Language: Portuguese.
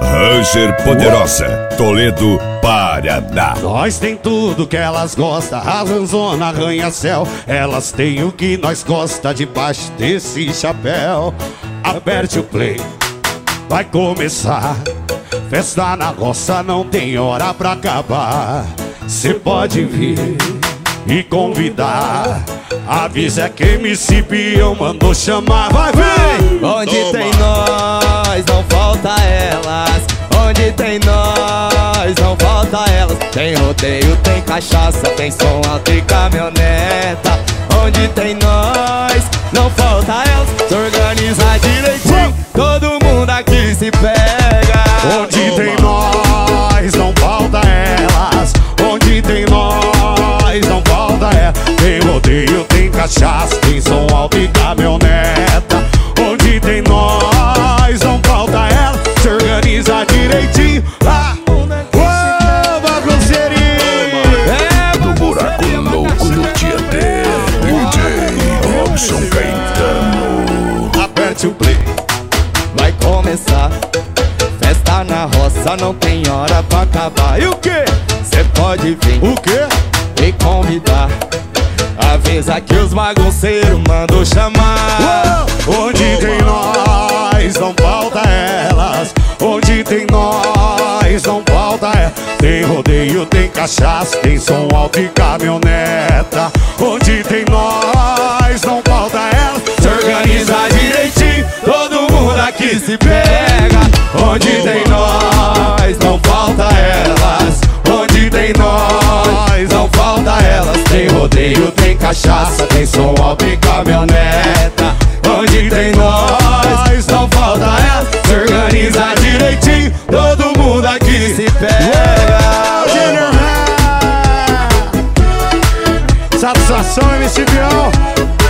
Ranger Poderosa, Toledo, Paraná. Nós tem tudo que elas gostam, arranzona, arranha-céu. Elas têm o que nós gosta debaixo desse chapéu. Aperte o play, vai começar. Festa na roça, não tem hora pra acabar. Cê pode vir e convidar. Avisa que MC Bião mandou chamar. Vai, vem! Onde tem nós, não falta elas. Onde tem nós, não falta elas. Tem rodeio, tem cachaça, tem som alto e caminhoneta. Onde tem nós, não falta elas. Se organiza direitinho, todo mundo aqui se pega. Onde tem nós, não falta elas. Onde tem nós, não falta elas. Tem rodeio, tem cachaça, tem som alto e caminhoneta. Onde tem nós, não falta elas. Se organiza direitinho. Bagunceirinho. Do buraco louco no Tietê, DJ Robson Caetano. Aperte o play, vai começar. Festa na roça, não tem hora pra acabar. E o quê? Cê pode vir o quê? e convidar. Avisa que os bagunceiros mandou chamar. Onde tem nós, não falta elas. Onde tem nós, não falta elas. Tem rodeio, tem cachaça, tem som alto e caminhoneta. Onde tem nós, não falta elas. Se organiza direitinho, todo mundo aqui se pega. Onde tem nós, não falta elas. Onde tem nós, não falta elas. Tem rodeio, tem cachaça, tem som alto e caminhoneta. Onde tem nós, não falta elas. Se organiza direitinho, todo mundo aqui se pega. Satisfação, MC Bião.